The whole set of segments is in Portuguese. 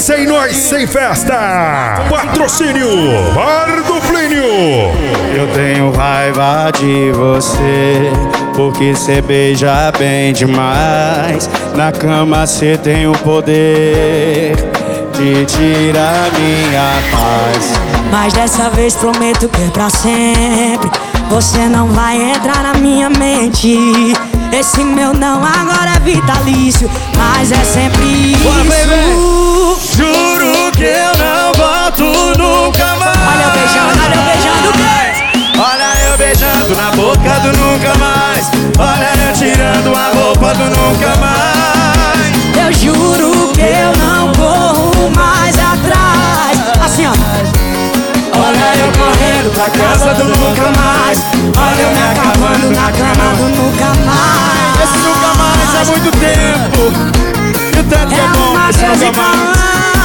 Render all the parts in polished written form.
Sem nós, sem festa. Patrocínio Bar do Plínio. Eu tenho raiva de você, porque cê beija bem demais. Na cama cê tem o poder de tirar minha paz. Mas dessa vez prometo que é pra sempre. Você não vai entrar na minha mente. Esse meu não agora é vitalício, mas é sempre isso. Bora, juro que eu não volto nunca mais. Olha eu beijando o quê? Olha eu beijando na boca do nunca mais. Olha eu tirando a roupa do nunca mais. Eu juro que eu não corro mais atrás. Assim ó. Olha eu correndo pra casa do nunca mais. Olha eu me acabando na cama do nunca mais. Esse nunca mais há muito tempo. E o tanto que é bom esse nunca mais.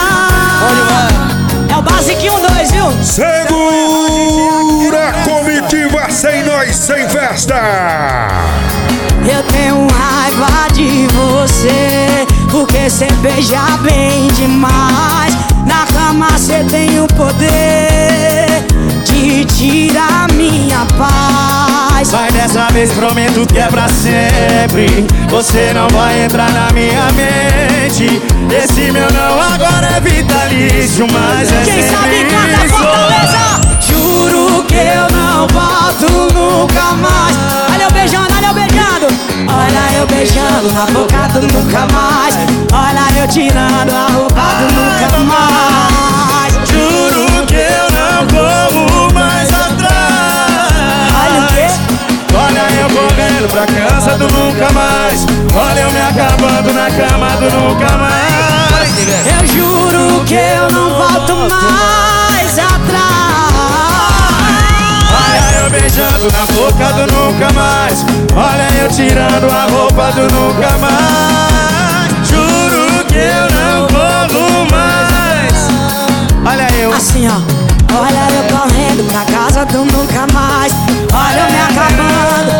É o basiquinho 2, viu? Segura a comitiva Sem nós, sem festa. Eu tenho raiva de você, porque cê beija bem demais. Na cama cê tem o poder de tirar minha paz. Mas dessa vez prometo que é pra sempre. Você não vai entrar na minha mente. Esse meu não agora é vitalício, mas é Quem sempre sabe canta isso. Fortaleza. Juro que eu não volto nunca mais. Olha eu beijando, olha eu beijando. Olha eu beijando na boca do nunca mais. Olha eu tirando a roupa do nunca mais. Juro que eu não corro mais atrás. Olha o quê? Olha eu correndo pra casa do nunca mais. Olha eu me acabando na cama do nunca mais. Eu juro que eu não volto mais atrás. Olha eu beijando na boca do nunca mais. Olha eu tirando a roupa do nunca mais. Juro que eu não corro mais. Olha eu Assim ó. Olha eu correndo pra casa do nunca mais. Olha eu me acabando